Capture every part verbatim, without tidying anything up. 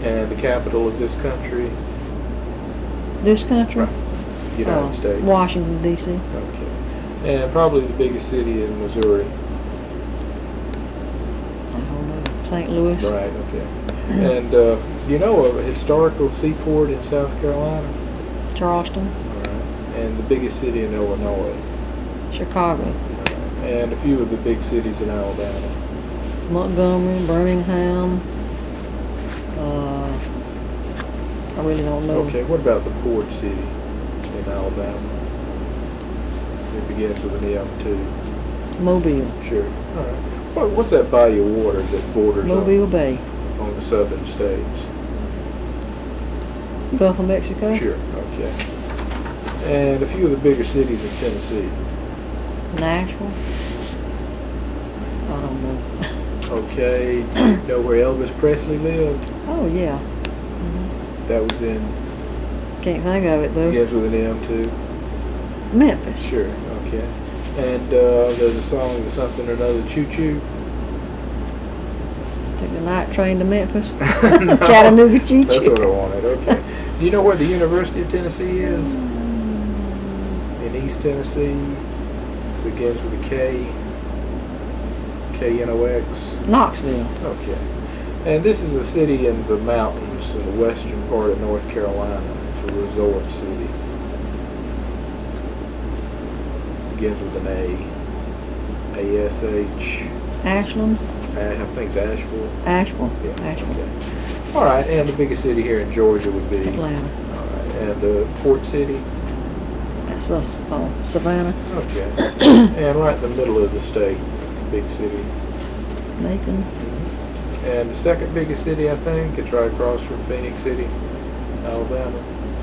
And the capital of this country? This country? Right. United uh, States. Washington, D C Okay. And probably the biggest city in Missouri. I don't know. Saint Louis. Right, okay. And uh, do you know of a historical seaport in South Carolina? Charleston. All right. And the biggest city in Illinois? Chicago. Right. And a few of the big cities in Alabama? Montgomery, Birmingham. Uh, I really don't know. Okay, what about the port city in Alabama? It begins with an M too. Mobile. Sure. All right. What, what's that body of water that borders Mobile on, Bay. on the southern states? Gulf of Mexico. Sure, okay. And a few of the bigger cities in Tennessee? Nashville. I don't know. Okay, do you know where Elvis Presley lived? Oh, yeah. Mm-hmm. That was in, Can't think of it, though. begins with an M too? Memphis. Sure, okay. And uh, there's a song, something or another, Choo Choo? Took the night train to Memphis. Chattanooga Choo Choo. That's what I wanted, okay. Do you know where the University of Tennessee is? In East Tennessee, begins with a K, K N O X. Knoxville. Okay. And this is a city in the mountains in the western part of North Carolina. It's a resort city. Begins with an A. A S H. Ashland. I think it's Asheville. Asheville. Yeah. Asheville. Okay. All right. And the biggest city here in Georgia would be? Atlanta. All right. And the port city? That's uh, uh, Savannah. Okay. And right in the middle of the state, big city. Macon. Mm-hmm. And the second biggest city, I think, it's right across from Phoenix City, Alabama.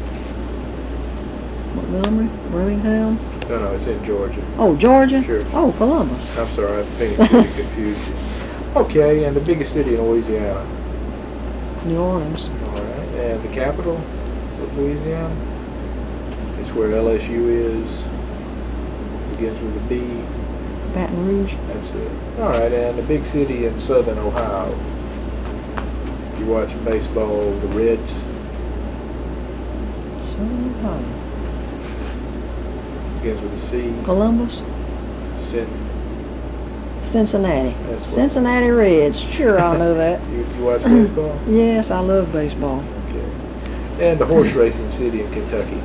Montgomery. Birmingham. No, no, it's in Georgia. Oh, Georgia. Sure. Oh, Columbus. I'm sorry, Phoenix City confused you. Okay, and the biggest city in Louisiana? New Orleans. All right, and the capital of Louisiana? It's where L S U is. Begins with a B. Baton Rouge. That's it. All right, and the big city in southern Ohio. You watching baseball, the Reds? Southern Ohio. Begins with a C. Columbus. Cin- Cincinnati. That's what- Cincinnati Reds. Sure, I know that. You, you watch baseball? Yes, I love baseball. Okay. And the horse racing city in Kentucky.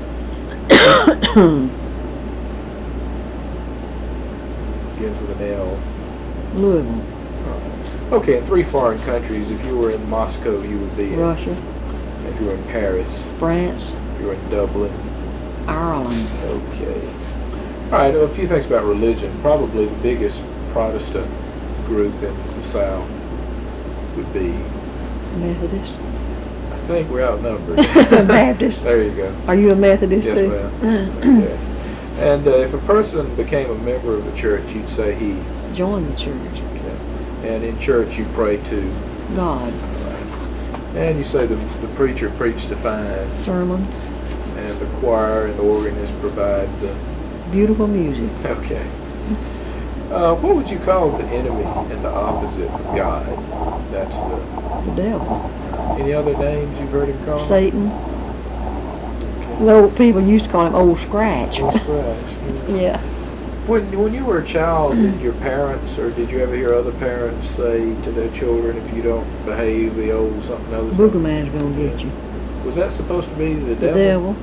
Begins with an L. Louisville. Right. Okay, in three foreign countries, if you were in Moscow, you would be in. Russia. If you were in Paris. France. If you were in Dublin. Ireland. Okay. All right, a few things about religion. Probably the biggest Protestant group in the South would be, Methodist. I think we're outnumbered. Baptist. There you go. Are you a Methodist Yes, too? ma'am. Okay. And uh, if a person became a member of the church, you'd say he. Join the church. Okay. And in church, you pray to. God. Right. And you say the the preacher preached a fine. Sermon. And the choir and the organist provide the. Beautiful music. Okay. Uh, what would you call the enemy and the opposite of God? That's the. The devil. Any other names you've heard him called? Satan. Okay. The old people used to call him Old Scratch. Old Scratch. Yeah. When when you were a child, did your parents, or did you ever hear other parents say to their children, if you don't behave, the old something other? Booger Man's gonna get you. Was that supposed to be the The devil? devil.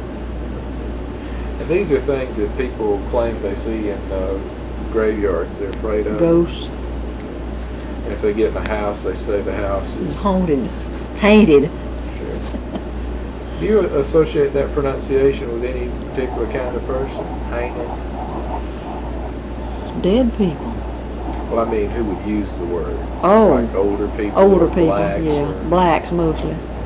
And these are things that people claim they see in uh, graveyards. They're afraid of. Ghosts. And if they get in a house, they say the house is Haunted. Painted. Sure. Do you associate that pronunciation with any particular kind of person? Hainted? Dead people. Well, I mean, who would use the word? Oh. Like older people? Older or people. blacks Yeah. or- Blacks mostly.